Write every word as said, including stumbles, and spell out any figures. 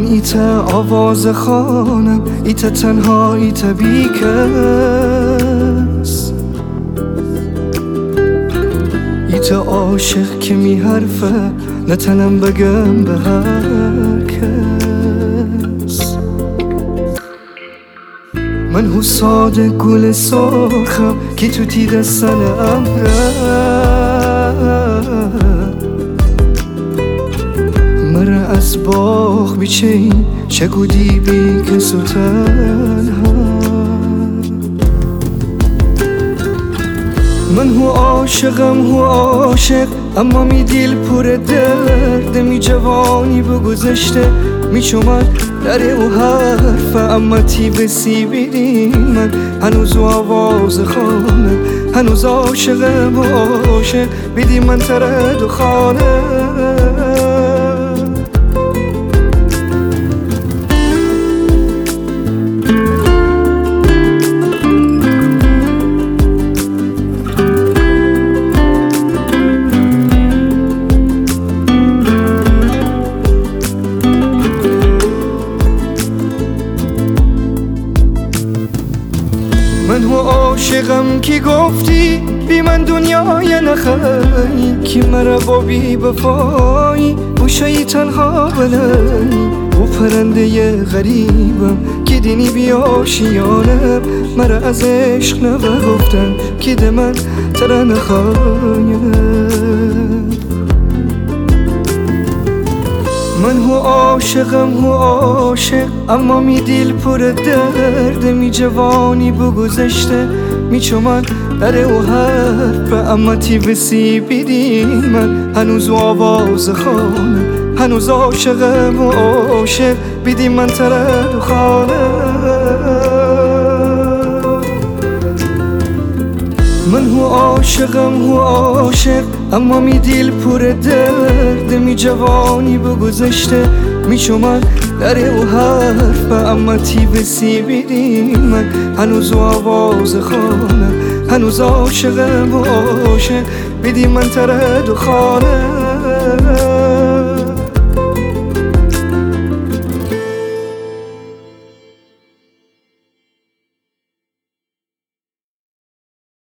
ایتا آواز خانم، ایتا تنها، ایتا بی کس، ایتا عاشق که می حرفه نتنم بگم به هر کس. من هو ساده گل سرخم که تو تیغ سنم مرا از باغ بیچین شگودی بی کس و تنها. من هو عاشقم هو عاشق، اما می دل پر درد، می جوانی بگذشته می شمد در او حرفه، اما تی بسی بیدین من هنوز و آواز خانه، هنوز عاشقم و عاشق بیدی من ترد و خانه. من هو عاشقم که گفتی بی من دنیای نخوایی، که مرا با بی بفایی بوشایی تنها بلایی، و پرنده غریبم که دینی بی آشیانم، مرا از عشق نگفتن که ده من ترا نخوایم. من هو عاشقم هو عاشق، اما می دل پر درد، می جوانی بگذشته می چمن در او حرف، اما تی بسی بیدی من هنوز و آواز خانه، هنوز عاشقم و عاشق بیدی من ترد و خانه. من هو عاشقم هو عاشق، اما می دل پر درد، می جوانی بگذشته می شمن در او حرف، اما تی بسی بیدی من هنوز و آواز خانه، هنوز عاشقم و عاشق بیدی من ترد و خانه.